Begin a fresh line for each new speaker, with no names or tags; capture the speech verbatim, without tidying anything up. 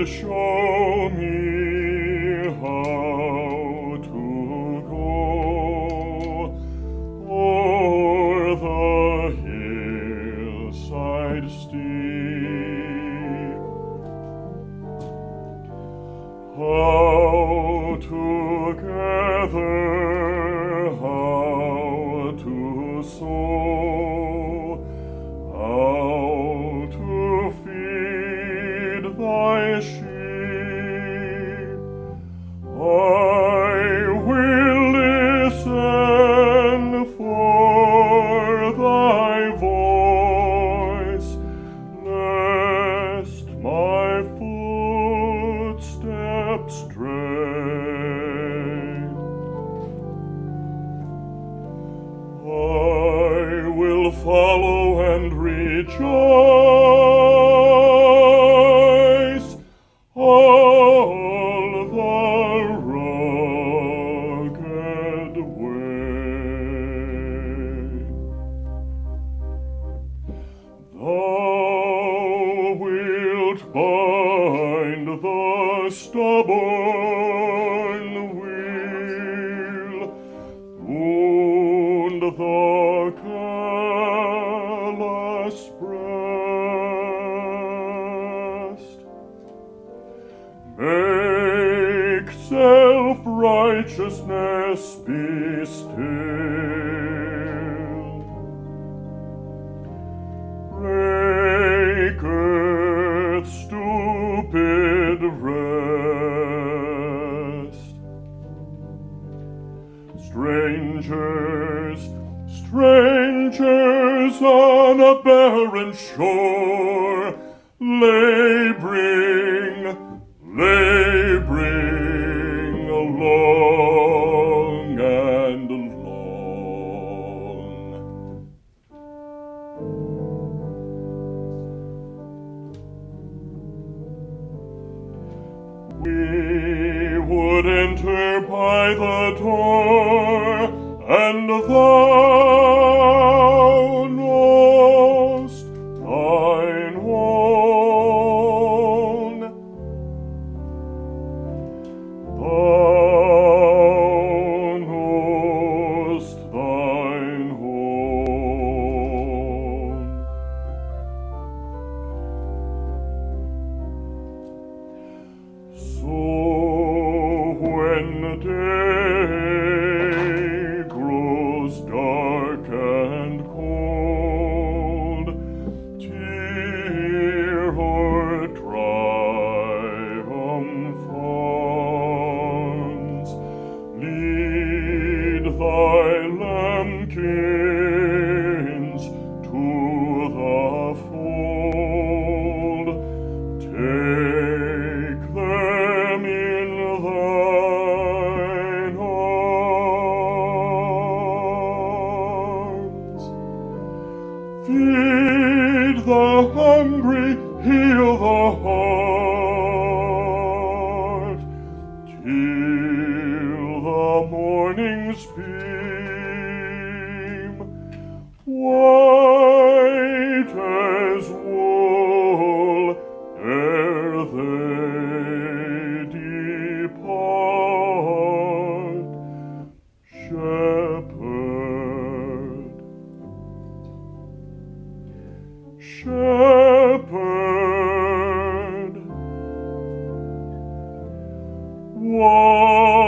show me how to go o'er the hillside steep, how to gather, how to sow, how to feed thy sheep. I will listen for thy voice, lest my footsteps stray. I will follow and rejoice all the rugged way. Thou wilt bind the stubborn wheel, wound the callous breast, make self-righteousness be still, break earth's stupid rest. Strangers, strangers on a barren shore, laboring, laboring long and long. We would enter by the door, and thou know'st thine own. Thou know'st thine own. So when day grows dark and cold, tear or triumphant, lead thy lambkins to the fold, take them in thine arms, feed the hungry, heal the heart, till the morning's beam, white as wool, ere they depart. Shepherd, Shepherd, what